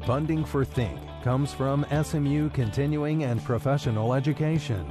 Funding for Think comes from SMU Continuing and Professional Education.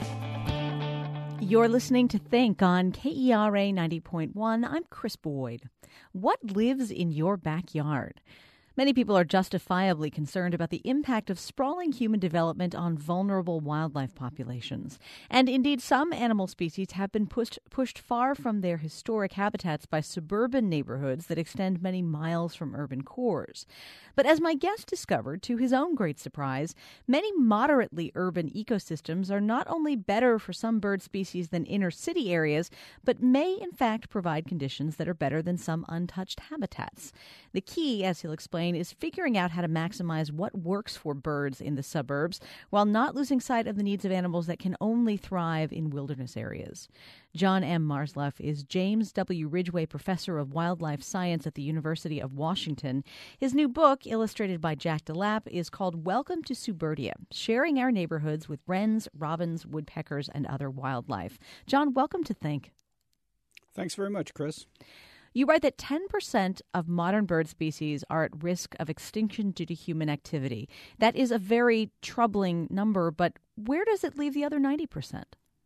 You're listening to Think on KERA 90.1. I'm Chris Boyd. What lives in your backyard? Many people are justifiably concerned about the impact of sprawling human development on vulnerable wildlife populations. And indeed, some animal species have been pushed far from their historic habitats by suburban neighborhoods that extend many miles from urban cores. But as my guest discovered, to his own great surprise, many moderately urban ecosystems are not only better for some bird species than inner city areas, but may in fact provide conditions that are better than some untouched habitats. The key, as he'll explain, is figuring out how to maximize what works for birds in the suburbs while not losing sight of the needs of animals that can only thrive in wilderness areas. John M. Marzluff is James W. Ridgway Professor of Wildlife Science at the University of Washington. His new book, illustrated by Jack DeLapp, is called Welcome to Suburbia, Sharing Our Neighborhoods with Wrens, Robins, Woodpeckers, and Other Wildlife. John, welcome to Think. Thanks very much, Chris. You write that 10% of modern bird species are at risk of extinction due to human activity. That is a very troubling number, but where does it leave the other 90%?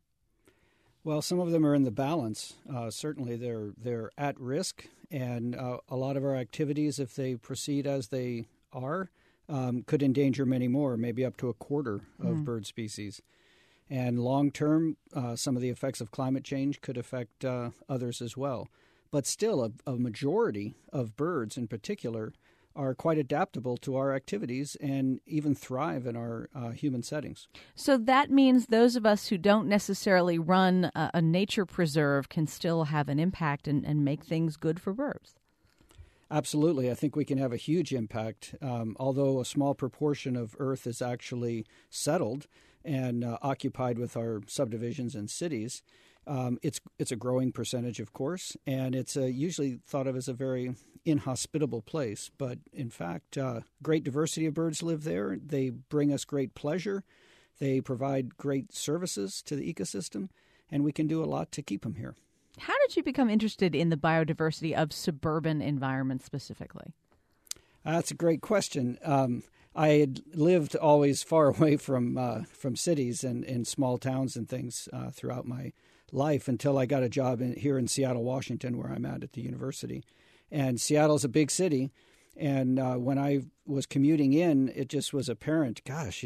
Well, some of them are in the balance. Certainly they're at risk, and a lot of our activities, if they proceed as they are, could endanger many more, maybe up to a quarter of bird species. And long term, some of the effects of climate change could affect others as well. But still, a majority of birds in particular are quite adaptable to our activities and even thrive in our human settings. So that means those of us who don't necessarily run a nature preserve can still have an impact and make things good for birds. Absolutely. I think we can have a huge impact. Although a small proportion of Earth is actually settled and occupied with our subdivisions and cities, it's a growing percentage, of course, and it's usually thought of as a very inhospitable place. But in fact, great diversity of birds live there. They bring us great pleasure. They provide great services to the ecosystem, and we can do a lot to keep them here. How did you become interested in the biodiversity of suburban environments specifically? That's a great question. I had lived always far away from cities and small towns and things throughout my life until I got a job here in Seattle, Washington, where I'm at the university. And Seattle's a big city. And when I was commuting in, it just was apparent, gosh,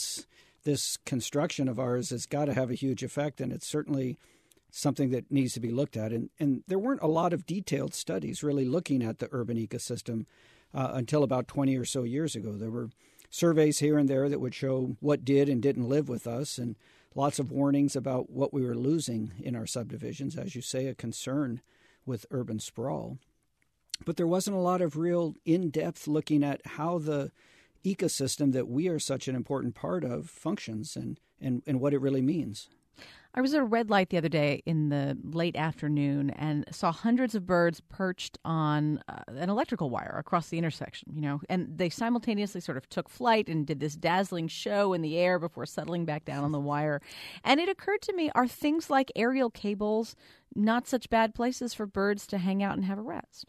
this construction of ours has got to have a huge effect. And it's certainly something that needs to be looked at. And there weren't a lot of detailed studies really looking at the urban ecosystem until about 20 or so years ago. There were surveys here and there that would show what did and didn't live with us, and lots of warnings about what we were losing in our subdivisions, as you say, a concern with urban sprawl. But there wasn't a lot of real in-depth looking at how the ecosystem that we are such an important part of functions and what it really means. I was at a red light the other day in the late afternoon and saw hundreds of birds perched on an electrical wire across the intersection, and they simultaneously sort of took flight and did this dazzling show in the air before settling back down on the wire. And it occurred to me, are things like aerial cables not such bad places for birds to hang out and have a rest?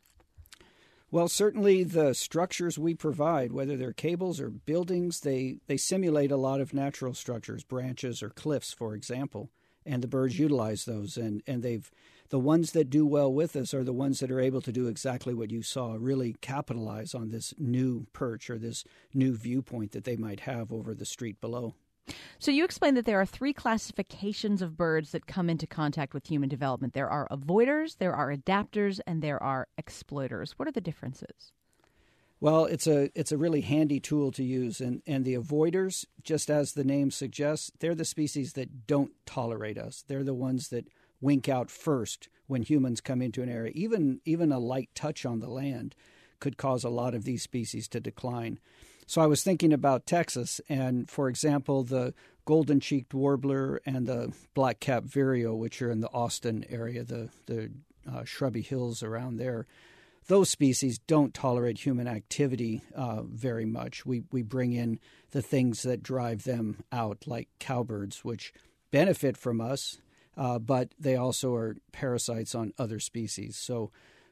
Well, certainly the structures we provide, whether they're cables or buildings, they simulate a lot of natural structures, branches or cliffs, for example. And the birds utilize those, and the ones that do well with us are the ones that are able to do exactly what you saw, really capitalize on this new perch or this new viewpoint that they might have over the street below. So you explained that there are three classifications of birds that come into contact with human development. There are avoiders, there are adapters, and there are exploiters. What are the differences? Well, it's a really handy tool to use, and the avoiders, just as the name suggests, they're the species that don't tolerate us. They're the ones that wink out first when humans come into an area. Even a light touch on the land could cause a lot of these species to decline. So I was thinking about Texas, and for example, the golden-cheeked warbler and the black-capped vireo, which are in the Austin area, the shrubby hills around there. Those species don't tolerate human activity very much. We bring in the things that drive them out, like cowbirds, which benefit from us, but they also are parasites on other species. So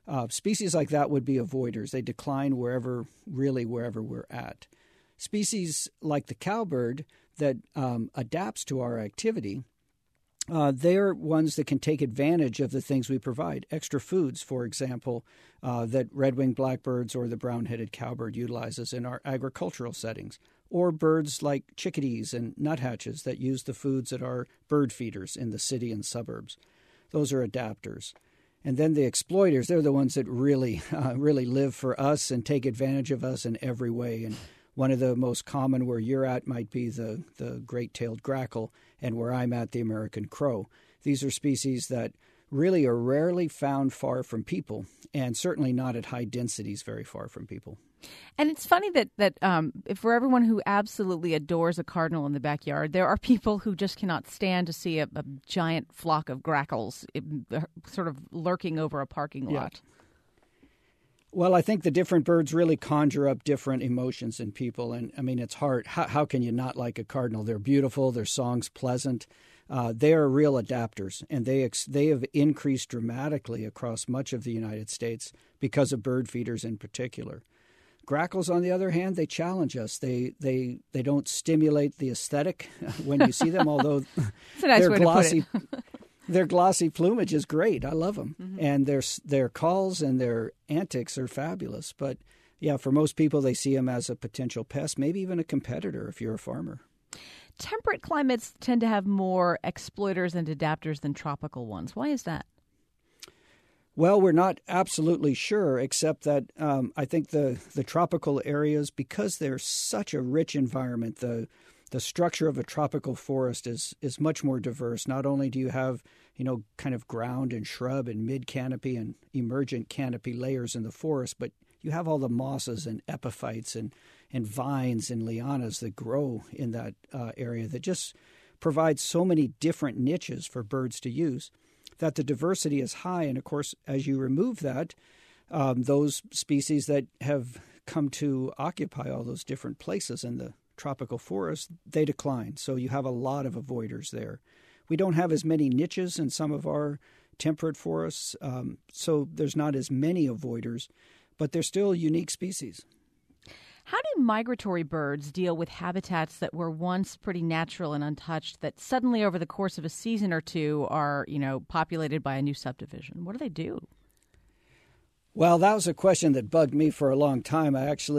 Species like that would be avoiders. They decline wherever we're at. Species like the cowbird that adapts to our activity, they're ones that can take advantage of the things we provide. Extra foods, for example, that red-winged blackbirds or the brown-headed cowbird utilizes in our agricultural settings. Or birds like chickadees and nuthatches that use the foods that are bird feeders in the city and suburbs. Those are adapters. And then the exploiters, they're the ones that really live for us and take advantage of us in every way. And one of the most common where you're at might be the great-tailed grackle, and where I'm at, the American crow. These are species that really are rarely found far from people, and certainly not at high densities very far from people. And it's funny that for everyone who absolutely adores a cardinal in the backyard, there are people who just cannot stand to see a giant flock of grackles sort of lurking over a parking lot. Well, I think the different birds really conjure up different emotions in people. And, I mean, it's hard. How can you not like a cardinal? They're beautiful. Their song's pleasant. They are real adapters, and they have increased dramatically across much of the United States because of bird feeders in particular. Grackles, on the other hand, they challenge us. They don't stimulate the aesthetic when you see them, although it's a nice way glossy. To put it. Their glossy plumage is great. I love them. Mm-hmm. And their calls and their antics are fabulous. But, yeah, for most people, they see them as a potential pest, maybe even a competitor if you're a farmer. Temperate climates tend to have more exploiters and adapters than tropical ones. Why is that? Well, we're not absolutely sure, except that I think the tropical areas, because they're such a rich environment, the structure of a tropical forest is much more diverse. Not only do you have, kind of ground and shrub and mid-canopy and emergent canopy layers in the forest, but you have all the mosses and epiphytes and vines and lianas that grow in that area that just provide so many different niches for birds to use that the diversity is high. And, of course, as you remove that, those species that have come to occupy all those different places in the tropical forest, they decline. So you have a lot of avoiders there. We don't have as many niches in some of our temperate forests, so there's not as many avoiders, but they're still unique species. How do migratory birds deal with habitats that were once pretty natural and untouched that suddenly over the course of a season or two are, populated by a new subdivision? What do they do? Well, that was a question that bugged me for a long time.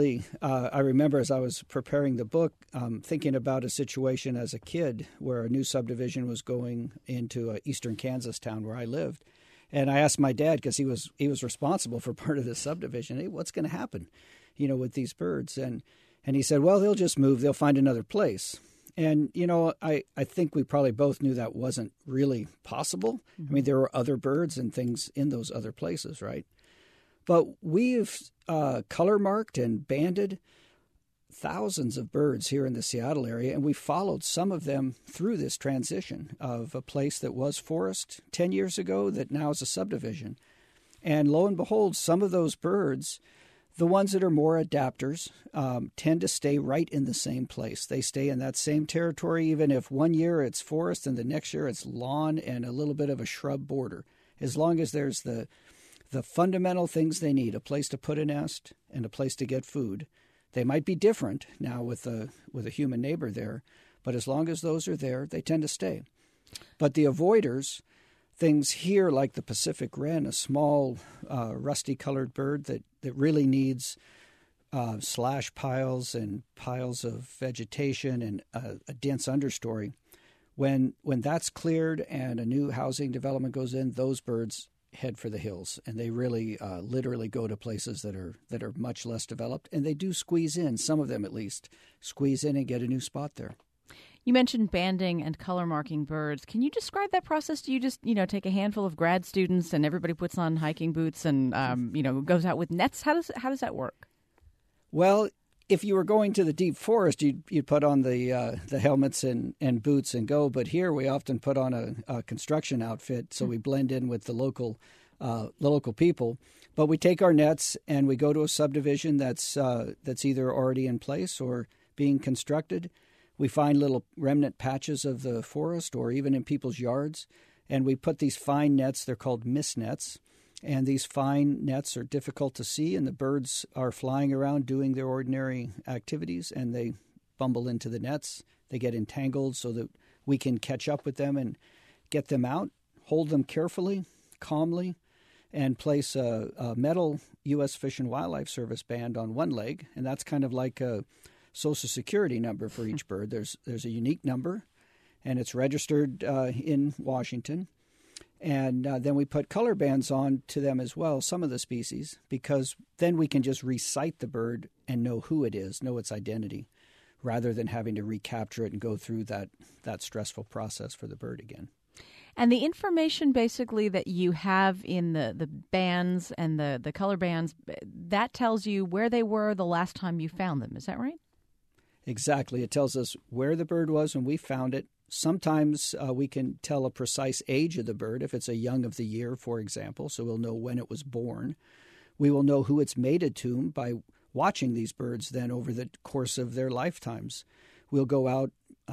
I remember as I was preparing the book, thinking about a situation as a kid where a new subdivision was going into an eastern Kansas town where I lived. And I asked my dad, because he was responsible for part of this subdivision, hey, what's going to happen, with these birds? And he said, well, they'll just move. They'll find another place. And, I think we probably both knew that wasn't really possible. Mm-hmm. I mean, there were other birds and things in those other places, right? But we've color marked and banded thousands of birds here in the Seattle area, and we followed some of them through this transition of a place that was forest 10 years ago that now is a subdivision. And lo and behold, some of those birds, the ones that are more adapters, tend to stay right in the same place. They stay in that same territory, even if one year it's forest and the next year it's lawn and a little bit of a shrub border. As long as there's the fundamental things they need, a place to put a nest and a place to get food. They might be different now with a human neighbor there, but as long as those are there, they tend to stay. But the avoiders, things here like the Pacific wren, a small rusty-colored bird that really needs slash piles and piles of vegetation and a dense understory, when that's cleared and a new housing development goes in, those birds head for the hills, and they really literally go to places that are much less developed, and they do squeeze in, some of them at least, squeeze in and get a new spot there. You mentioned banding and color marking birds. Can you describe that process? Do you just, take a handful of grad students and everybody puts on hiking boots and, goes out with nets? How does that work? Well, if you were going to the deep forest, you'd put on the helmets and boots and go. But here we often put on a construction outfit, so we blend in with the local people. But we take our nets and we go to a subdivision that's either already in place or being constructed. We find little remnant patches of the forest or even in people's yards, and we put these fine nets. They're called mist nets. And these fine nets are difficult to see, and the birds are flying around doing their ordinary activities, and they bumble into the nets. They get entangled so that we can catch up with them and get them out, hold them carefully, calmly, and place a metal U.S. Fish and Wildlife Service band on one leg, and that's kind of like a Social Security number for each bird. There's a unique number, and it's registered in Washington. And then we put color bands on to them as well, some of the species, because then we can just recite the bird and know who it is, know its identity, rather than having to recapture it and go through that stressful process for the bird again. And the information basically that you have in the bands and the color bands, that tells you where they were the last time you found them. Is that right? Exactly. It tells us where the bird was when we found it. Sometimes we can tell a precise age of the bird, if it's a young of the year, for example, so we'll know when it was born. We will know who it's mated to by watching these birds then over the course of their lifetimes. We'll go out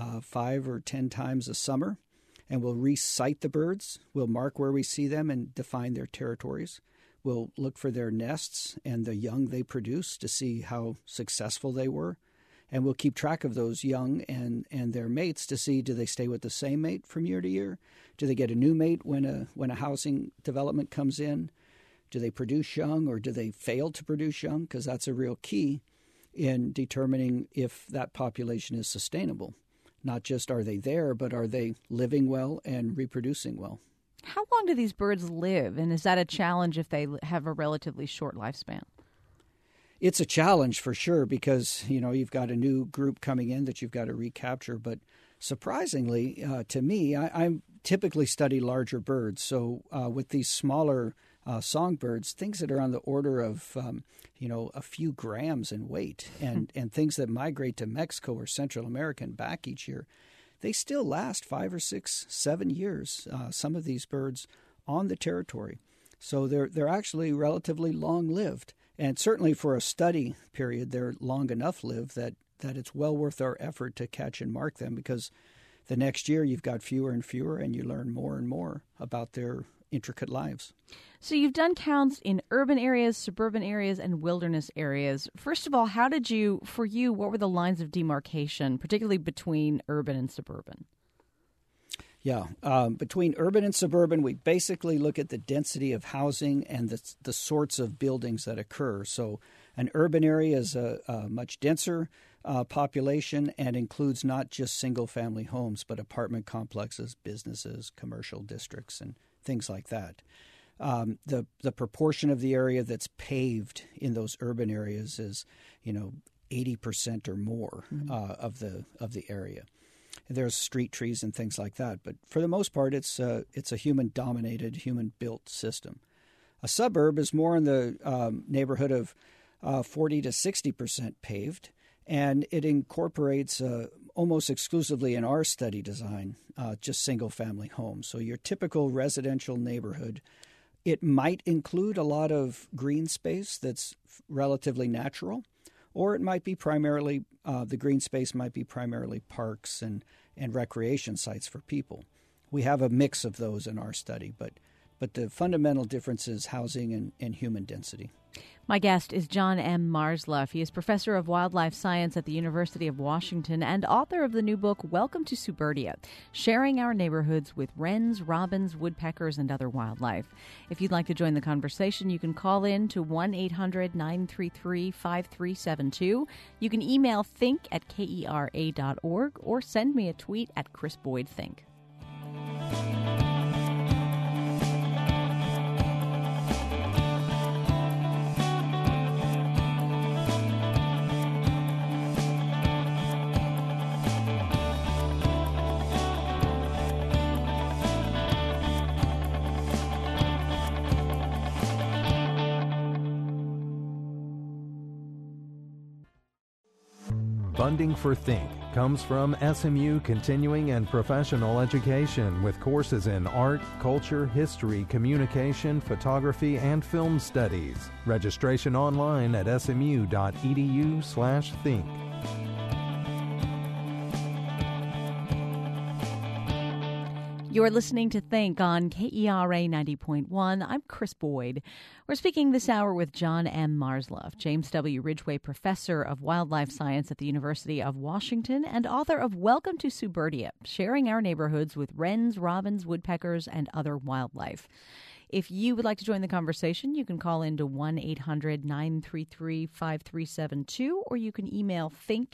5 or 10 times a summer, and we'll recite the birds. We'll mark where we see them and define their territories. We'll look for their nests and the young they produce to see how successful they were. And we'll keep track of those young and their mates to see, do they stay with the same mate from year to year? Do they get a new mate when a housing development comes in? Do they produce young, or do they fail to produce young? Because that's a real key in determining if that population is sustainable. Not just are they there, but are they living well and reproducing well? How long do these birds live, and is that a challenge if they have a relatively short lifespan? It's a challenge for sure, because, you've got a new group coming in that you've got to recapture. But surprisingly, to me, I typically study larger birds. So with these smaller songbirds, things that are on the order of, a few grams in weight and things that migrate to Mexico or Central America and back each year, they still last 5 or 6, 7 years, some of these birds on the territory. So they're actually relatively long-lived. And certainly for a study period, they're long enough lived that it's well worth our effort to catch and mark them, because the next year you've got fewer and fewer, and you learn more and more about their intricate lives. So you've done counts in urban areas, suburban areas, and wilderness areas. First of all, what were the lines of demarcation, particularly between urban and suburban? Yeah. Between urban and suburban, we basically look at the density of housing and the sorts of buildings that occur. So an urban area is a much denser population and includes not just single-family homes, but apartment complexes, businesses, commercial districts, and things like that. The proportion of the area that's paved in those urban areas is, 80% or more of the area. There's street trees and things like that, but for the most part, it's a human-dominated, human-built system. A suburb is more in the neighborhood of 40 to 60% paved, and it incorporates almost exclusively in our study design just single-family homes. So your typical residential neighborhood, it might include a lot of green space that's relatively natural, or it might be primarily the green space might be primarily parks and recreation sites for people. We have a mix of those in our study, but the fundamental difference is housing and human density. My guest is John M. Marzluff. He is professor of wildlife science at the University of Washington and author of the new book, Welcome to Suburbia, Sharing Our Neighborhoods with Wrens, Robins, Woodpeckers, and Other Wildlife. If you'd like to join the conversation, you can call in to 1-800-933-5372. You can email think@kera.org or send me a tweet at Chris Boyd Think. Funding for Think comes from SMU Continuing and Professional Education with courses in art, culture, history, communication, photography, and film studies. Registration online at smu.edu/think. You're listening to Think on KERA 90.1. I'm Chris Boyd. We're speaking this hour with John M. Marsloff, James W. Ridgway Professor of Wildlife Science at the University of Washington and author of Welcome to Suburbia, sharing our neighborhoods with wrens, robins, woodpeckers, and other wildlife. If you would like to join the conversation, you can call into 1-800-933-5372, or you can email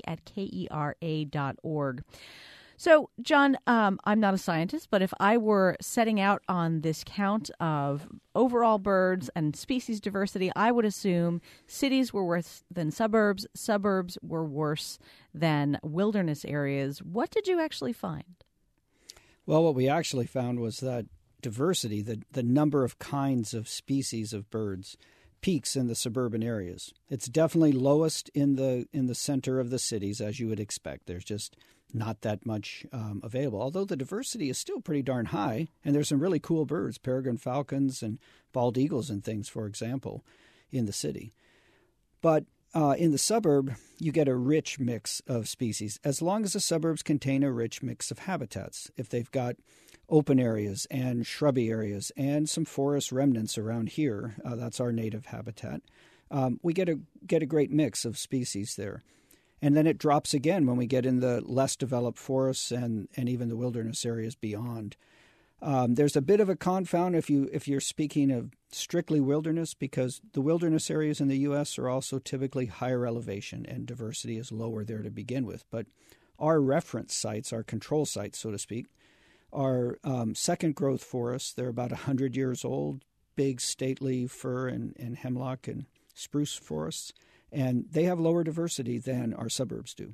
think@kera.org. So, John, I'm not a scientist, but if I were setting out on this count of overall birds and species diversity, I would assume cities were worse than suburbs, suburbs were worse than wilderness areas. What did you actually find? Well, what we actually found was that diversity, the number of kinds of species of birds, peaks in the suburban areas. It's definitely lowest in the center of the cities, as you would expect. There's just not that much available, although the diversity is still pretty darn high, and there's some really cool birds, peregrine falcons and bald eagles and things, for example, in the city. But in the suburb, you get a rich mix of species, as long as the suburbs contain a rich mix of habitats. If they've got open areas and shrubby areas and some forest remnants around here, that's our native habitat, we get a great mix of species there. And then it drops again when we get in the less developed forests and even the wilderness areas beyond. There's a bit of a confound if you're speaking of strictly wilderness, because the wilderness areas in the U.S. are also typically higher elevation and diversity is lower there to begin with. But our reference sites, our control sites, so to speak, are second growth forests. They're about 100 years old, big stately fir and hemlock and spruce forests. And they have lower diversity than our suburbs do.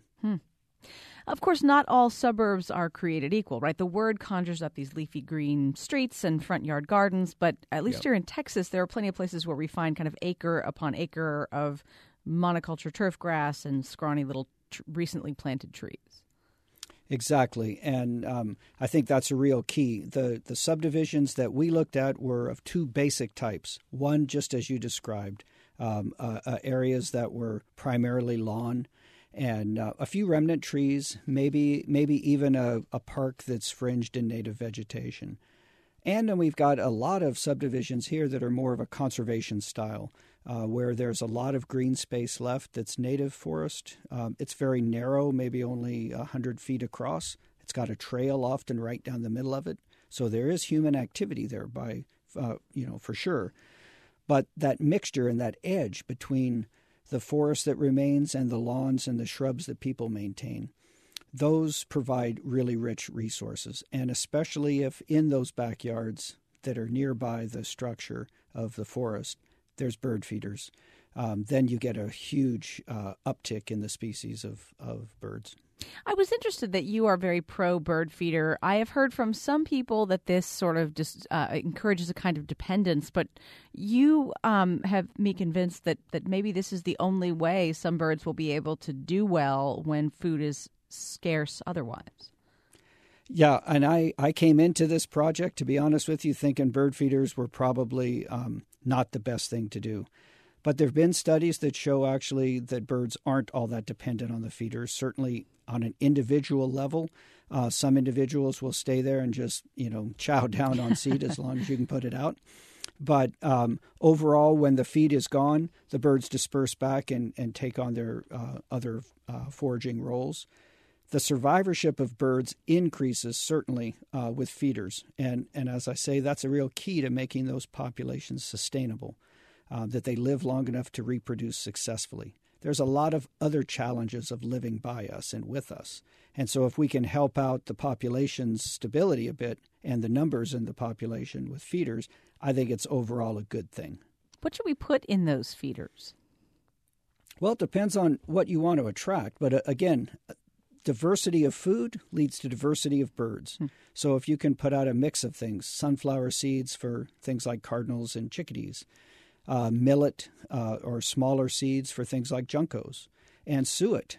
Of course, not all suburbs are created equal, right? The word conjures up these leafy green streets and front yard gardens, but at least here in Texas, there are plenty of places where we find kind of acre upon acre of monoculture turf grass and scrawny little recently planted trees. Exactly, and I think that's a real key. The subdivisions that we looked at were of two basic types. One, just as you described, areas that were primarily lawn and a few remnant trees, maybe even a park that's fringed in native vegetation. And then we've got a lot of subdivisions here that are more of a conservation style, where there's a lot of green space left that's native forest. It's very narrow, maybe only 100 feet across. It's got a trail often right down the middle of it. So there is human activity there for sure. But that mixture and that edge between the forest that remains and the lawns and the shrubs that people maintain, those provide really rich resources. And especially if in those backyards that are nearby the structure of the forest, there's bird feeders, then you get a huge uptick in the species of birds. I was interested that you are very pro-bird feeder. I have heard from some people that this sort of just encourages a kind of dependence, but you have me convinced that maybe this is the only way some birds will be able to do well when food is scarce otherwise. Yeah, and I came into this project, to be honest with you, thinking bird feeders were probably not the best thing to do. But there have been studies that show actually that birds aren't all that dependent on the feeders, certainly on an individual level. Some individuals will stay there and just, chow down on seed as long as you can put it out. But overall, when the feed is gone, the birds disperse back and take on their other foraging roles. The survivorship of birds increases certainly with feeders. And as I say, that's a real key to making those populations sustainable. That they live long enough to reproduce successfully. There's a lot of other challenges of living by us and with us. And so if we can help out the population's stability a bit and the numbers in the population with feeders, I think it's overall a good thing. What should we put in those feeders? Well, it depends on what you want to attract. But again, diversity of food leads to diversity of birds. So if you can put out a mix of things, sunflower seeds for things like cardinals and chickadees, millet or smaller seeds for things like juncos, and suet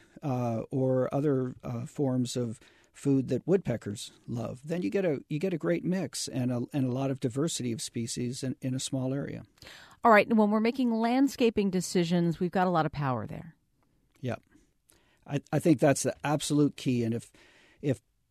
or other forms of food that woodpeckers love, then you get a great mix and a lot of diversity of species in a small area. All right, when we're making landscaping decisions, we've got a lot of power there. Yeah, I think that's the absolute key. And if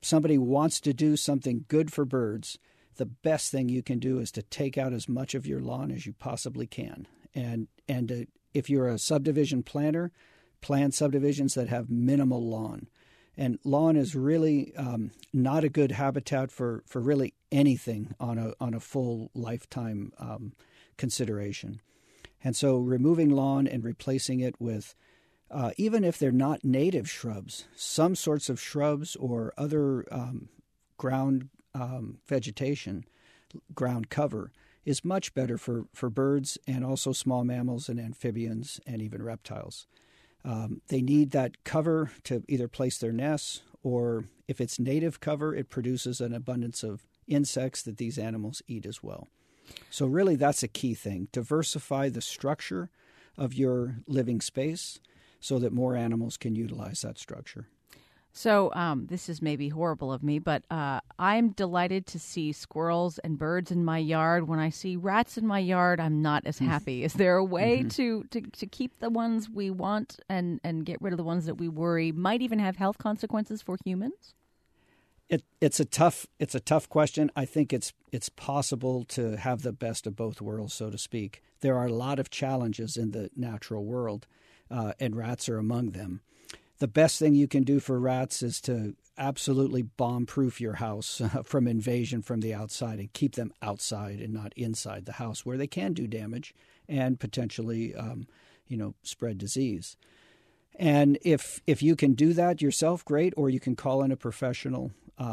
somebody wants to do something good for birds, the best thing you can do is to take out as much of your lawn as you possibly can. And if you're a subdivision planner, plan subdivisions that have minimal lawn. And lawn is really not a good habitat for really anything on a full lifetime consideration. And so removing lawn and replacing it with, even if they're not native shrubs, some sorts of shrubs or other ground vegetation, ground cover, is much better for birds and also small mammals and amphibians and even reptiles. They need that cover to either place their nests, or if it's native cover, it produces an abundance of insects that these animals eat as well. So really that's a key thing. Diversify the structure of your living space so that more animals can utilize that structure. So this is maybe horrible of me, but I'm delighted to see squirrels and birds in my yard. When I see rats in my yard, I'm not as happy. Is there a way to keep the ones we want and get rid of the ones that we worry might even have health consequences for humans? It's a tough question. I think it's possible to have the best of both worlds, so to speak. There are a lot of challenges in the natural world, and rats are among them. The best thing you can do for rats is to absolutely bomb-proof your house from invasion from the outside and keep them outside and not inside the house where they can do damage and potentially, spread disease. And if you can do that yourself, great, or you can call in a professional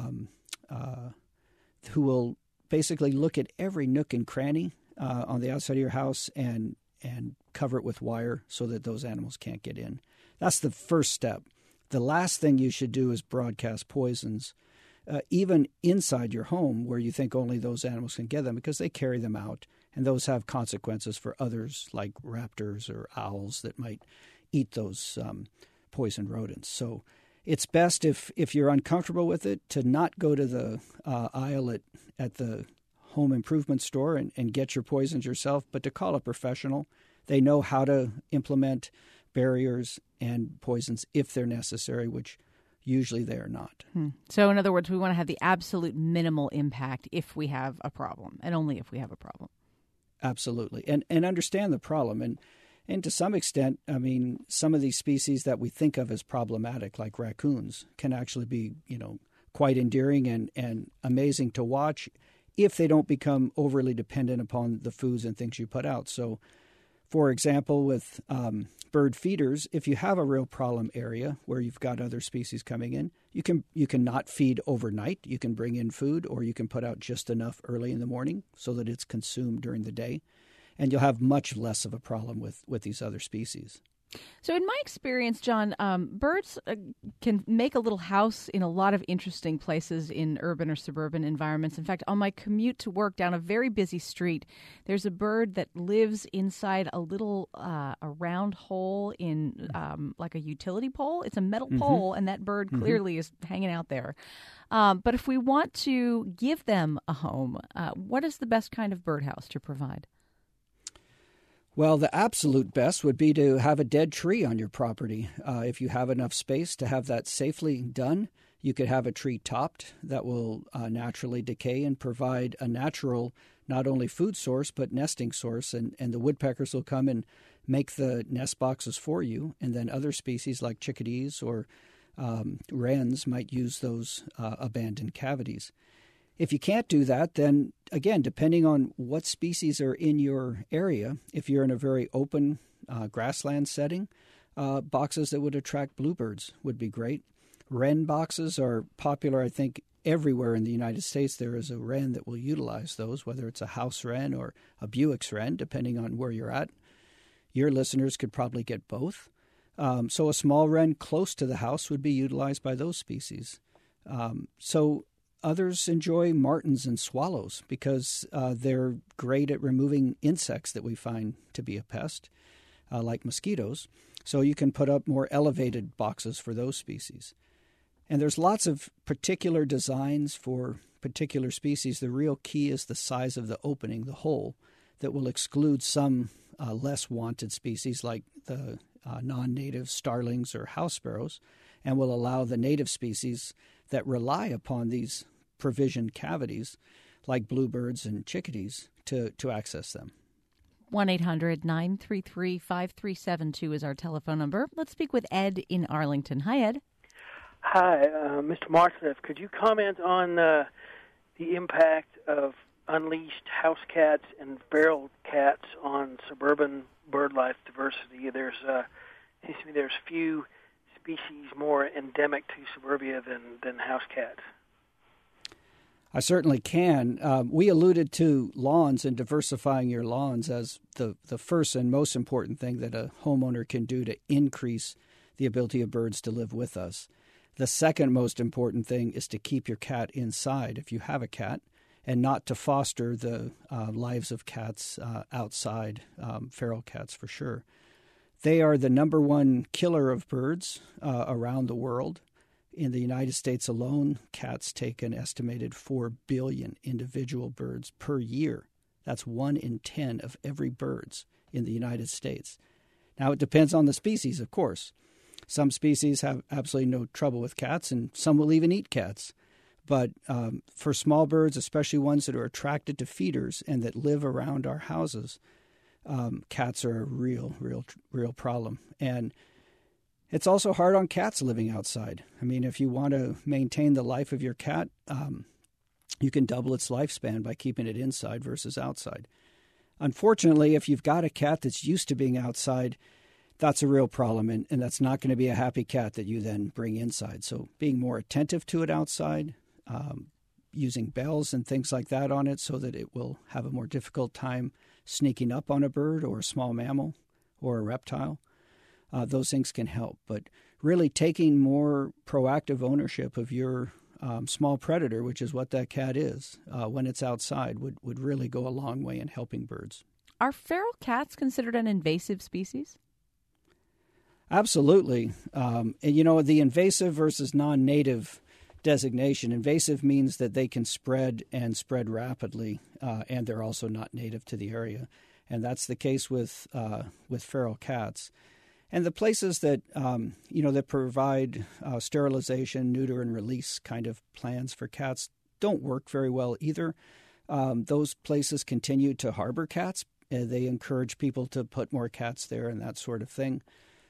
who will basically look at every nook and cranny on the outside of your house and cover it with wire so that those animals can't get in. That's the first step. The last thing you should do is broadcast poisons, even inside your home where you think only those animals can get them, because they carry them out, and those have consequences for others like raptors or owls that might eat those poisoned rodents. So it's best if you're uncomfortable with it to not go to the aisle at the home improvement store and get your poisons yourself, but to call a professional. They know how to implement barriers and poisons if they're necessary, which usually they are not. So in other words, we want to have the absolute minimal impact if we have a problem, and only if we have a problem. Absolutely. And understand the problem. And to some extent, I mean, some of these species that we think of as problematic, like raccoons, can actually be, quite endearing and amazing to watch if they don't become overly dependent upon the foods and things you put out. So, for example, with bird feeders, if you have a real problem area where you've got other species coming in, you can not feed overnight. You can bring in food, or you can put out just enough early in the morning so that it's consumed during the day, and you'll have much less of a problem with these other species. So in my experience, John, birds can make a little house in a lot of interesting places in urban or suburban environments. In fact, on my commute to work down a very busy street, there's a bird that lives inside a little a round hole in like a utility pole. It's a metal pole, and that bird clearly is hanging out there. But if we want to give them a home, what is the best kind of birdhouse to provide? Well, the absolute best would be to have a dead tree on your property. If you have enough space to have that safely done, you could have a tree topped that will naturally decay and provide a natural, not only food source, but nesting source. And the woodpeckers will come and make the nest boxes for you. And then other species like chickadees or wrens might use those abandoned cavities. If you can't do that, then again, depending on what species are in your area, if you're in a very open grassland setting, boxes that would attract bluebirds would be great. Wren boxes are popular, I think, everywhere in the United States. There is a wren that will utilize those, whether it's a house wren or a Buick's wren, depending on where you're at. Your listeners could probably get both. So a small wren close to the house would be utilized by those species. So others enjoy martins and swallows because they're great at removing insects that we find to be a pest, like mosquitoes. So you can put up more elevated boxes for those species. And there's lots of particular designs for particular species. The real key is the size of the opening, the hole, that will exclude some less wanted species like the non-native starlings or house sparrows, and will allow the native species that rely upon these provisioned cavities, like bluebirds and chickadees, to access them. 1-800-933-5372 is our telephone number. Let's speak with Ed in Arlington. Hi, Ed. Hi, Mr. Martineff. Could you comment on the impact of unleashed house cats and feral cats on suburban bird life diversity? There's few species more endemic to suburbia than house cats. I certainly can. We alluded to lawns and diversifying your lawns as the first and most important thing that a homeowner can do to increase the ability of birds to live with us. The second most important thing is to keep your cat inside if you have a cat, and not to foster the lives of cats outside, feral cats for sure. They are the number one killer of birds around the world. In the United States alone, cats take an estimated 4 billion individual birds per year. That's 1 in 10 of every birds in the United States. Now, it depends on the species, of course. Some species have absolutely no trouble with cats, and some will even eat cats. But for small birds, especially ones that are attracted to feeders and that live around our houses, cats are a real problem. And it's also hard on cats living outside. I mean, if you want to maintain the life of your cat, you can double its lifespan by keeping it inside versus outside. Unfortunately, if you've got a cat that's used to being outside, that's a real problem, and that's not going to be a happy cat that you then bring inside. So being more attentive to it outside, using bells and things like that on it so that it will have a more difficult time sneaking up on a bird or a small mammal or a reptile, those things can help. But really taking more proactive ownership of your small predator, which is what that cat is, when it's outside, would really go a long way in helping birds. Are feral cats considered an invasive species? Absolutely. The invasive versus non-native designation. Invasive means that they can spread and they're also not native to the area. And that's the case with feral cats. And the places that, that provide sterilization, neuter, and release kind of plans for cats don't work very well either. Those places continue to harbor cats. They encourage people to put more cats there and that sort of thing.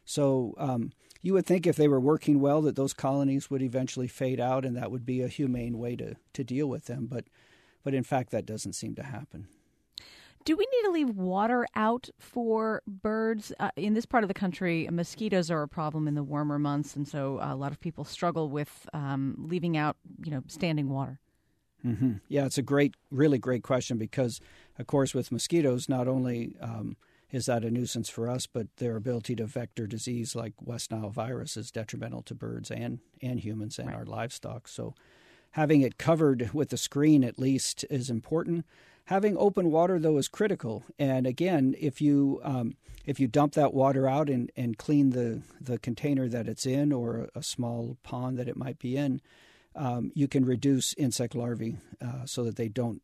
So you would think if they were working well that those colonies would eventually fade out, and that would be a humane way to deal with them. But in fact, that doesn't seem to happen. Do we need to leave water out for birds? In this part of the country, mosquitoes are a problem in the warmer months, and so a lot of people struggle with leaving out, standing water. Mm-hmm. Yeah, it's a really great question because, of course, with mosquitoes, not only is that a nuisance for us, but their ability to vector disease like West Nile virus is detrimental to birds and humans and our livestock. So having it covered with a screen at least is important. Having open water, though, is critical. And again, if you dump that water out and clean the container that it's in or a small pond that it might be in, you can reduce insect larvae so that they don't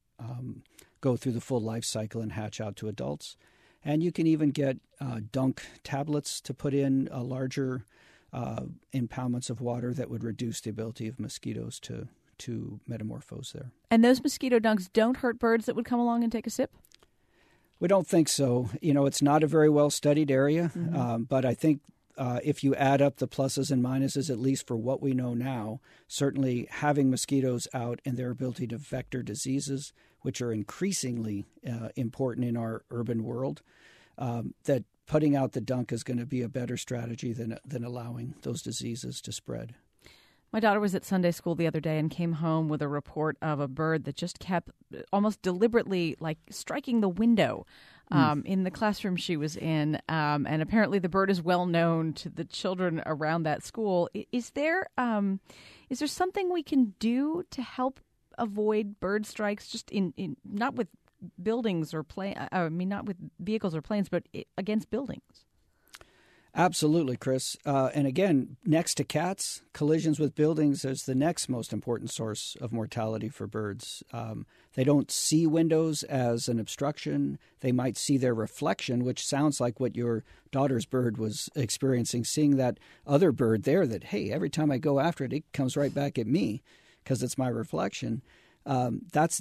go through the full life cycle and hatch out to adults. And you can even get dunk tablets to put in larger impoundments of water that would reduce the ability of mosquitoes to metamorphose there. And those mosquito dunks don't hurt birds that would come along and take a sip? We don't think so. It's not a very well-studied area, but I think if you add up the pluses and minuses, at least for what we know now, certainly having mosquitoes out and their ability to vector diseases, which are increasingly important in our urban world, that putting out the dunk is going to be a better strategy than allowing those diseases to spread. My daughter was at Sunday school the other day and came home with a report of a bird that just kept almost deliberately striking the window in the classroom she was in. And apparently the bird is well known to the children around that school. Is there something we can do to help avoid bird strikes just in not with buildings or not with vehicles or planes, but against buildings? Absolutely, Chris. And again, next to cats, collisions with buildings is the next most important source of mortality for birds. They don't see windows as an obstruction. They might see their reflection, which sounds like what your daughter's bird was experiencing, seeing that other bird there that, hey, every time I go after it, it comes right back at me because it's my reflection. That's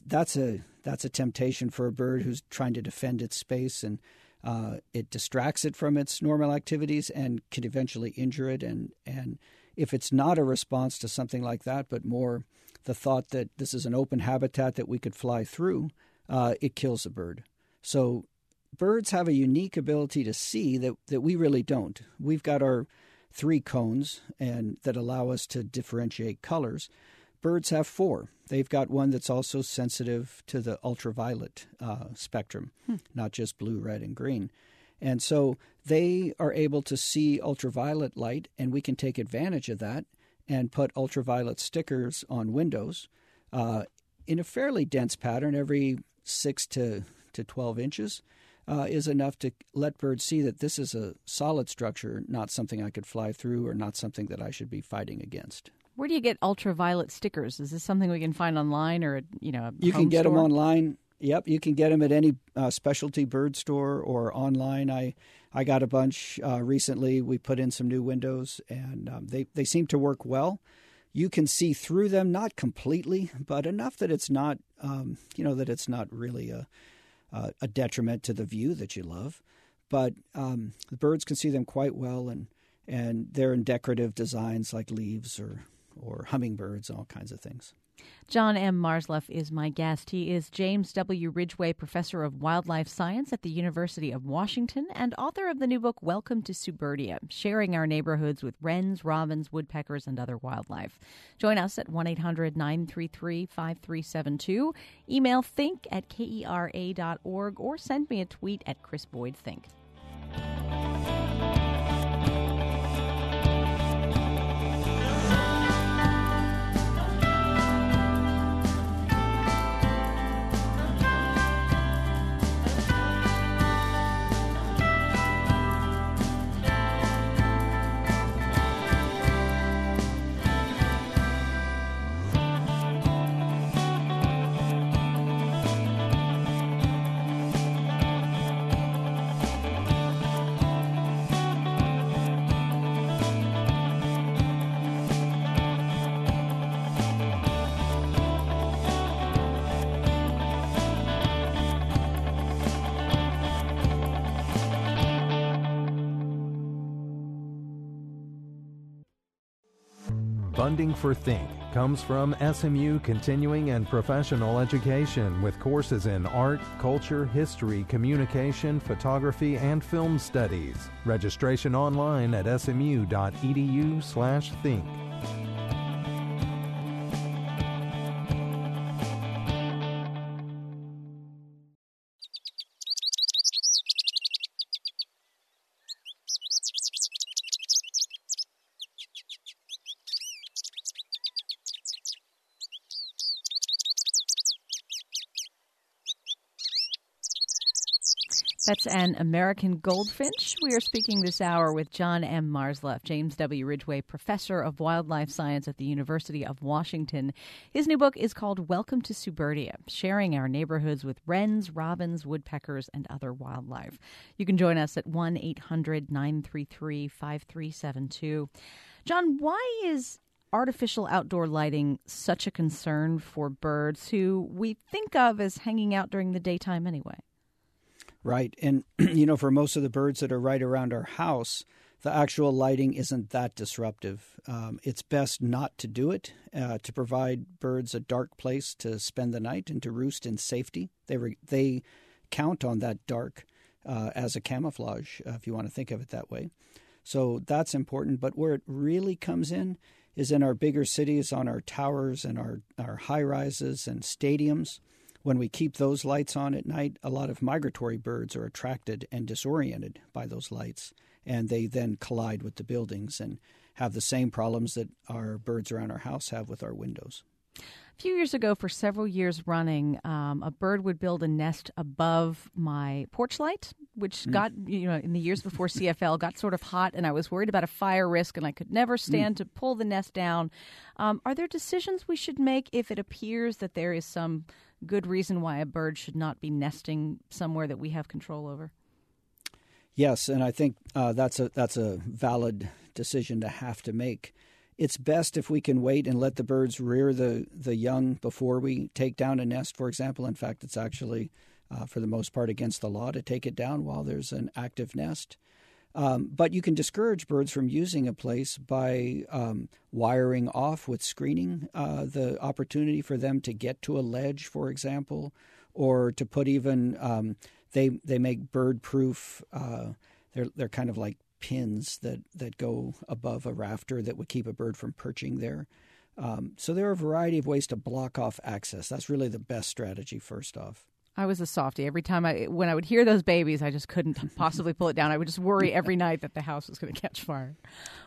a temptation for a bird who's trying to defend its space, and it distracts it from its normal activities and could eventually injure it. And if it's not a response to something like that, but more the thought that this is an open habitat that we could fly through, it kills the bird. So birds have a unique ability to see that we really don't. We've got our 3 cones and that allow us to differentiate colors. Birds have 4. They've got one that's also sensitive to the ultraviolet spectrum, not just blue, red, and green. And so they are able to see ultraviolet light, and we can take advantage of that and put ultraviolet stickers on windows in a fairly dense pattern. Every 6 to 12 inches is enough to let birds see that this is a solid structure, not something I could fly through or not something that I should be fighting against. Where do you get ultraviolet stickers? Is this something we can find online or a You home can get store? them online. Yep, you can get them at any specialty bird store or online. I got a bunch recently. We put in some new windows, and they seem to work well. You can see through them, not completely, but enough that it's not that it's not really a detriment to the view that you love. But the birds can see them quite well, and they're in decorative designs like leaves or hummingbirds, all kinds of things. John M. Marzluff is my guest. He is James W. Ridgway Professor of Wildlife Science at the University of Washington and author of the new book, Welcome to Suburbia, Sharing Our Neighborhoods with Wrens, Robins, Woodpeckers, and Other Wildlife. Join us at 1-800-933-5372. Email think@kera.org or send me a tweet at Chris Boyd Think. Funding for Think comes from SMU Continuing and Professional Education with courses in art, culture, history, communication, photography, and film studies. Registration online at smu.edu/think. That's an American goldfinch. We are speaking this hour with John M. Marzluff, James W. Ridgway Professor of Wildlife Science at the University of Washington. His new book is called Welcome to Suburbia, Sharing Our Neighborhoods with Wrens, Robins, Woodpeckers, and Other Wildlife. You can join us at 1-800-933-5372. John, why is artificial outdoor lighting such a concern for birds who we think of as hanging out during the daytime anyway? Right. And, for most of the birds that are right around our house, the actual lighting isn't that disruptive. It's best not to do it, to provide birds a dark place to spend the night and to roost in safety. They count on that dark as a camouflage, if you want to think of it that way. So that's important. But where it really comes in is in our bigger cities, on our towers and our high-rises and stadiums. When we keep those lights on at night, a lot of migratory birds are attracted and disoriented by those lights, and they then collide with the buildings and have the same problems that our birds around our house have with our windows. A few years ago, for several years running, a bird would build a nest above my porch light, which got, in the years before CFL, got sort of hot, and I was worried about a fire risk, and I could never stand to pull the nest down. Are there decisions we should make if it appears that there is some good reason why a bird should not be nesting somewhere that we have control over? Yes, and I think that's a valid decision to have to make. It's best if we can wait and let the birds rear the young before we take down a nest, for example. In fact, it's actually, for the most part, against the law to take it down while there's an active nest. But you can discourage birds from using a place by wiring off with screening the opportunity for them to get to a ledge, for example, or to put even they make bird-proof. They're kind of like pins that go above a rafter that would keep a bird from perching there. So there are a variety of ways to block off access. That's really the best strategy, first off. I was a softie. Every time when I would hear those babies, I just couldn't possibly pull it down. I would just worry every night that the house was going to catch fire.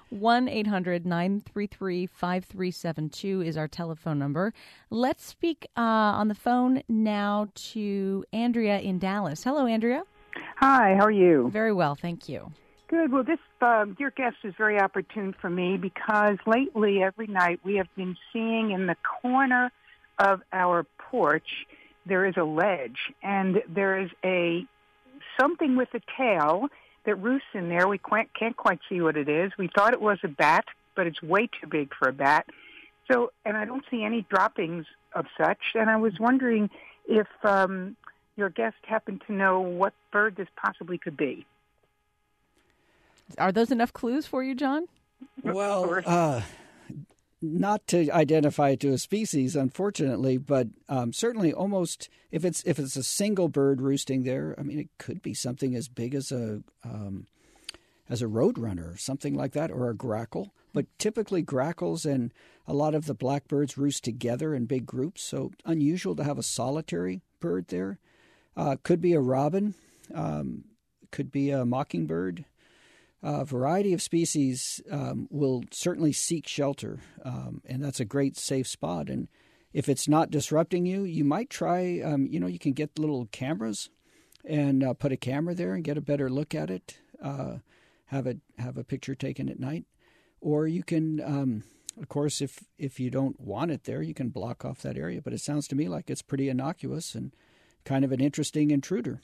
1-800-933-5372 is our telephone number. Let's speak on the phone now to Andrea in Dallas. Hello, Andrea. Hi, how are you? Very well, thank you. Good. Well, this your guest is very opportune for me because lately, every night, we have been seeing in the corner of our porch there is a ledge, and there is something with a tail that roosts in there. We can't quite see what it is. We thought it was a bat, but it's way too big for a bat. So, and I don't see any droppings of such, and I was wondering if your guest happened to know what bird this possibly could be. Are those enough clues for you, John? Well, not to identify it to a species, unfortunately, but certainly almost if it's a single bird roosting there, I mean, it could be something as big as a roadrunner or something like that, or a grackle. But typically grackles and a lot of the blackbirds roost together in big groups, so unusual to have a solitary bird there. Could be a robin, could be a mockingbird. A variety of species will certainly seek shelter, and that's a great safe spot. And if it's not disrupting you, you might try, you can get little cameras and put a camera there and get a better look at it, have a picture taken at night. Or you can, of course, if you don't want it there, you can block off that area. But it sounds to me like it's pretty innocuous and kind of an interesting intruder.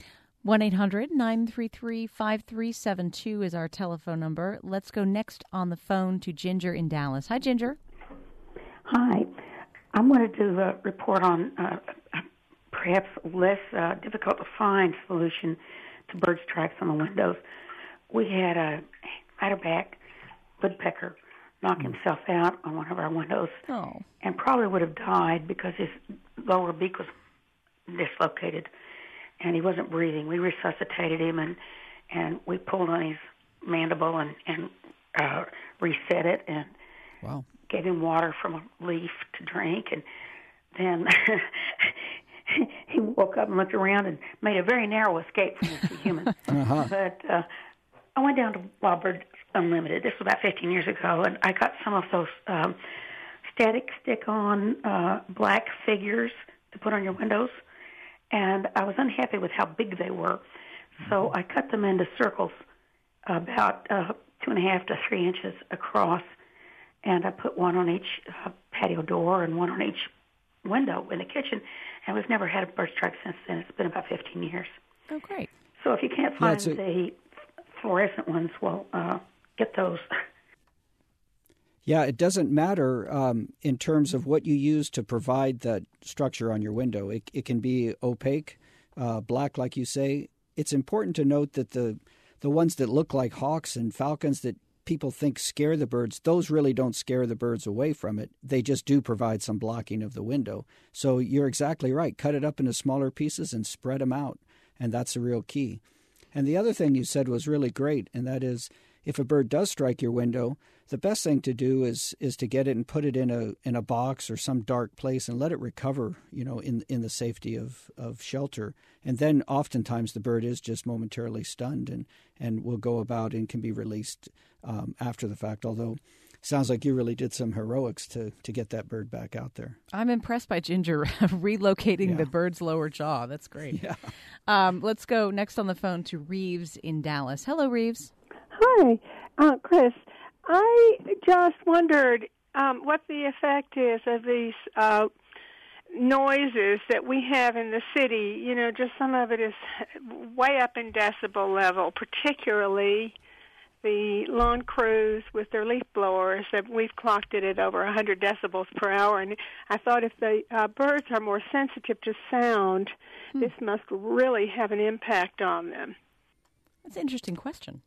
1-800-933-5372 is our telephone number. Let's go next on the phone to Ginger in Dallas. Hi, Ginger. Hi. I wanted to report on perhaps less difficult to find solution to bird strikes on the windows. We had a Heidelberg woodpecker knock himself out on one of our windows and probably would have died because his lower beak was dislocated. And he wasn't breathing. We resuscitated him, and we pulled on his mandible and reset it, and gave him water from a leaf to drink. And then he woke up and looked around and made a very narrow escape from this human. But I went down to Wild Bird Unlimited. This was about 15 years ago, and I got some of those static stick-on black figures to put on your windows. And I was unhappy with how big they were. So I cut them into circles about 2.5 to 3 inches across. And I put one on each patio door and one on each window in the kitchen. And we've never had a bird strike since then. It's been about 15 years. Oh, great. So if you can't find the fluorescent ones, well, get those. Yeah, it doesn't matter in terms of what you use to provide that structure on your window. It can be opaque, black, like you say. It's important to note that the ones that look like hawks and falcons that people think scare the birds, those really don't scare the birds away from it. They just do provide some blocking of the window. So you're exactly right. Cut it up into smaller pieces and spread them out, and that's the real key. And the other thing you said was really great, and that is if a bird does strike your window, the best thing to do is to get it and put it in a box or some dark place and let it recover, in the safety of shelter. And then oftentimes the bird is just momentarily stunned and will go about and can be released after the fact. Although sounds like you really did some heroics to get that bird back out there. I'm impressed by Ginger relocating the bird's lower jaw. That's great. Yeah. Let's go next on the phone to Reeves in Dallas. Hello, Reeves. Hi, Chris. I just wondered what the effect is of these noises that we have in the city. You know, just some of it is way up in decibel level, particularly the lawn crews with their leaf blowers. We've clocked it at over 100 decibels per hour, and I thought if the birds are more sensitive to sound, this must really have an impact on them. That's an interesting question.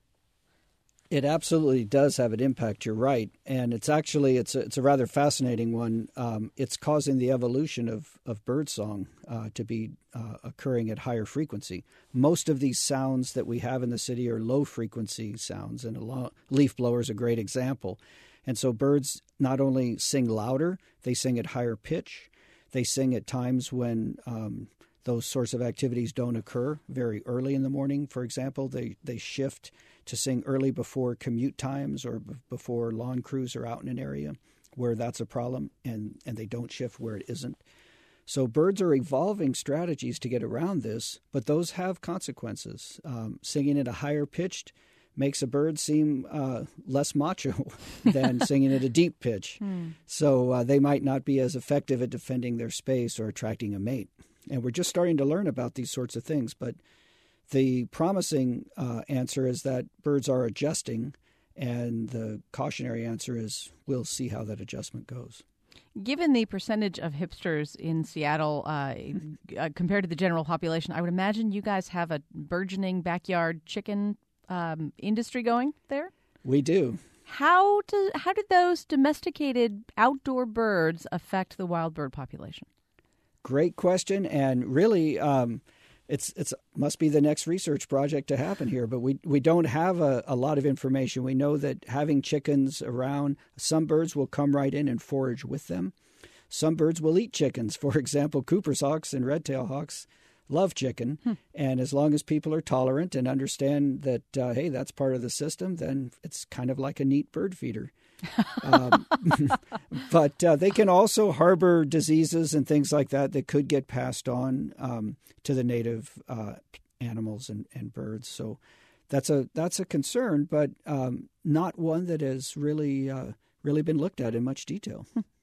It absolutely does have an impact. You're right, and it's a rather fascinating one. It's causing the evolution of birdsong to be occurring at higher frequency. Most of these sounds that we have in the city are low frequency sounds, and a leaf blower is a great example. And so birds not only sing louder, they sing at higher pitch. They sing at times when those sorts of activities don't occur very early in the morning. For example, they shift to sing early before commute times or before lawn crews are out in an area where that's a problem, and they don't shift where it isn't. So birds are evolving strategies to get around this, but those have consequences. Singing at a higher pitched makes a bird seem less macho than singing at a deep pitch. So they might not be as effective at defending their space or attracting a mate. And we're just starting to learn about these sorts of things, but the promising answer is that birds are adjusting, and the cautionary answer is we'll see how that adjustment goes. Given the percentage of hipsters in Seattle compared to the general population, I would imagine you guys have a burgeoning backyard chicken industry going there? We do. How did those domesticated outdoor birds affect the wild bird population? Great question, and really it's must be the next research project to happen here, but we don't have a lot of information. We know that having chickens around, some birds will come right in and forage with them. Some birds will eat chickens. For example, Cooper's hawks and red-tailed hawks love chicken, and as long as people are tolerant and understand that, hey, that's part of the system, then it's kind of like a neat bird feeder. But they can also harbor diseases and things like that could get passed on to the native animals and birds. So that's a concern, but not one that has really been looked at in much detail.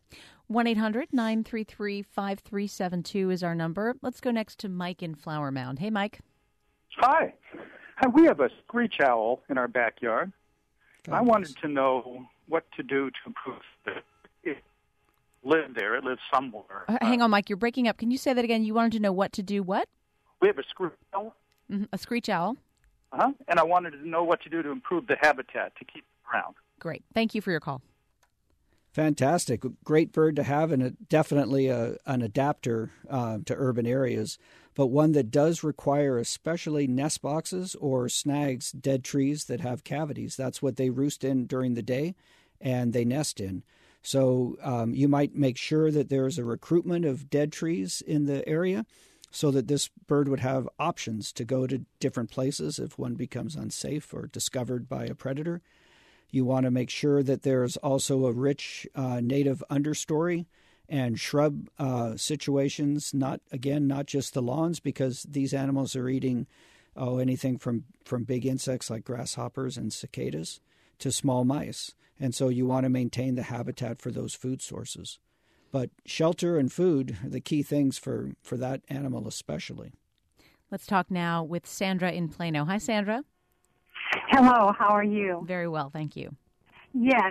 1-800-933-5372 is our number. Let's go next to Mike in Flower Mound. Hey, Mike. Hi. We have a screech owl in our backyard. I wanted to know what to do to improve it. Live there. It lives somewhere. Hang on, Mike. You're breaking up. Can you say that again? You wanted to know what to do what? We have a screech owl. A screech owl. And I wanted to know what to do to improve the habitat, to keep it around. Great. Thank you for your call. Fantastic. Great bird to have, and definitely an adapter to urban areas, but one that does require especially nest boxes or snags, dead trees that have cavities. That's what they roost in during the day, and they nest in. So you might make sure that there's a recruitment of dead trees in the area so that this bird would have options to go to different places if one becomes unsafe or discovered by a predator. You want to make sure that there's also a rich native understory and shrub situations, not just the lawns, because these animals are eating anything from big insects like grasshoppers and cicadas to small mice. And so you want to maintain the habitat for those food sources. But shelter and food are the key things for that animal especially. Let's talk now with Sandra in Plano. Hi, Sandra. Hello, how are you? Very well, thank you. Yes,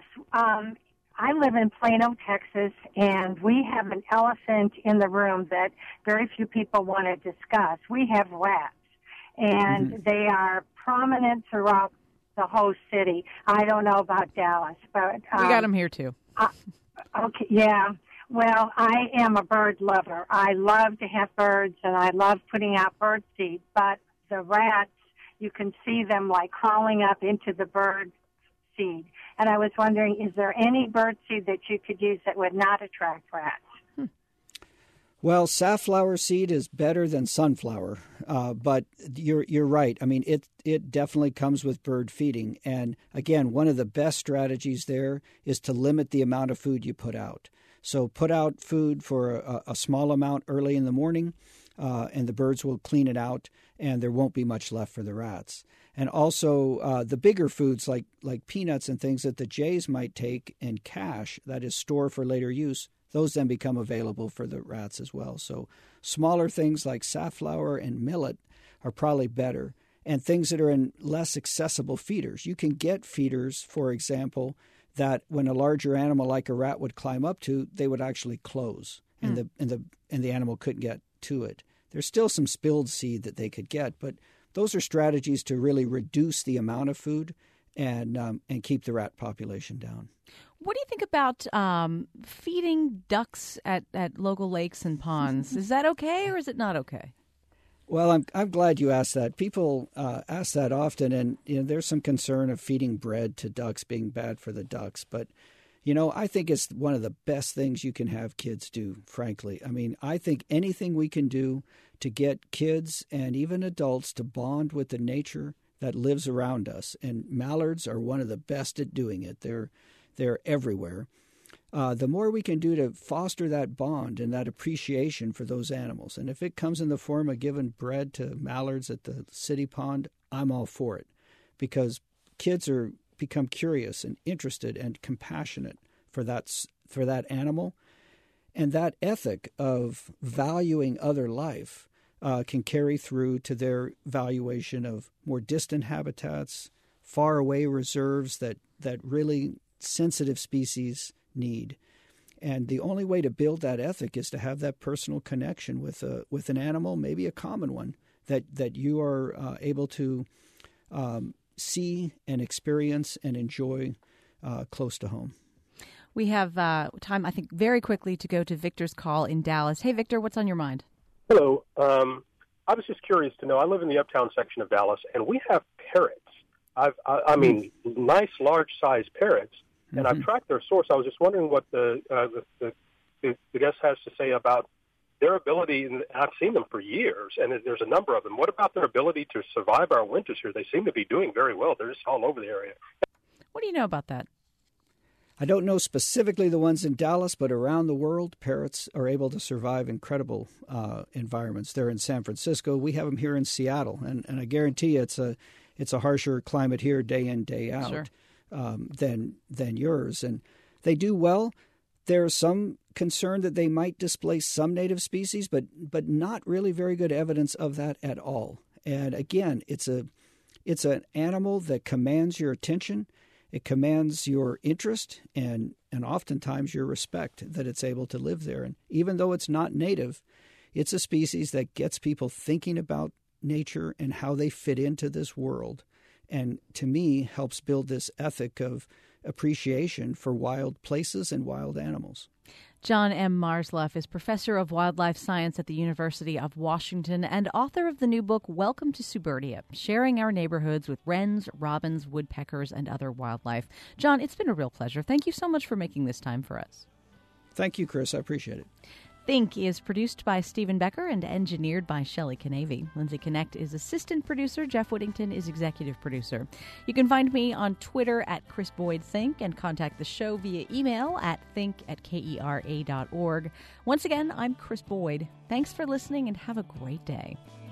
I live in Plano, Texas, and we have an elephant in the room that very few people want to discuss. We have rats, and they are prominent throughout the whole city. I don't know about Dallas, but... we got them here, too. Okay, yeah. Well, I am a bird lover. I love to have birds, and I love putting out bird seed, but the rats, you can see them like crawling up into the bird seed. And I was wondering, is there any bird seed that you could use that would not attract rats? Well, safflower seed is better than sunflower, but you're right. I mean, it definitely comes with bird feeding. And again, one of the best strategies there is to limit the amount of food you put out. So put out food for a small amount early in the morning, and the birds will clean it out, and there won't be much left for the rats. And also the bigger foods like peanuts and things that the jays might take and cache, that is store for later use, those then become available for the rats as well. So smaller things like safflower and millet are probably better. And things that are in less accessible feeders. You can get feeders, for example, that when a larger animal like a rat would climb up to, they would actually close, and the animal couldn't get to it. There's still some spilled seed that they could get, but those are strategies to really reduce the amount of food and keep the rat population down. What do you think about feeding ducks at local lakes and ponds? Is that okay or is it not okay? Well, I'm glad you asked that. People ask that often, and there's some concern of feeding bread to ducks being bad for the ducks. But, I think it's one of the best things you can have kids do, frankly. I mean, I think anything we can do to get kids and even adults to bond with the nature that lives around us, and mallards are one of the best at doing it. They're everywhere. The more we can do to foster that bond and that appreciation for those animals. And if it comes in the form of giving bread to mallards at the city pond, I'm all for it, because kids become curious and interested and compassionate for that animal. And that ethic of valuing other life can carry through to their valuation of more distant habitats, far away reserves that really sensitive species need. And the only way to build that ethic is to have that personal connection with an animal, maybe a common one, that you are able to see and experience and enjoy close to home. We have time, I think, very quickly to go to Victor's call in Dallas. Hey, Victor, what's on your mind? Hello. I was just curious to know, I live in the uptown section of Dallas, and we have parrots. I mean, nice, large-sized parrots. And I've tracked their source. I was just wondering what the guest has to say about their ability. And I've seen them for years, and there's a number of them. What about their ability to survive our winters here? They seem to be doing very well. They're just all over the area. What do you know about that? I don't know specifically the ones in Dallas, but around the world, parrots are able to survive incredible environments. They're in San Francisco. We have them here in Seattle, and I guarantee you it's a harsher climate here day in, day out. Sure. Than yours, and they do well. There's some concern that they might displace some native species, but not really very good evidence of that at all. And again, it's an animal that commands your attention, it commands your interest, and oftentimes your respect that it's able to live there. And even though it's not native, it's a species that gets people thinking about nature and how they fit into this world. And to me, helps build this ethic of appreciation for wild places and wild animals. John M. Marzluff is professor of wildlife science at the University of Washington and author of the new book, Welcome to Suburbia, Sharing Our Neighborhoods with Wrens, Robins, Woodpeckers, and Other Wildlife. John, it's been a real pleasure. Thank you so much for making this time for us. Thank you, Chris. I appreciate it. Think is produced by Stephen Becker and engineered by Shelley Canavy. Lindsay Connect is assistant producer. Jeff Whittington is executive producer. You can find me on Twitter at Chris Boyd Think and contact the show via email at think@kera.org. Once again, I'm Chris Boyd. Thanks for listening and have a great day.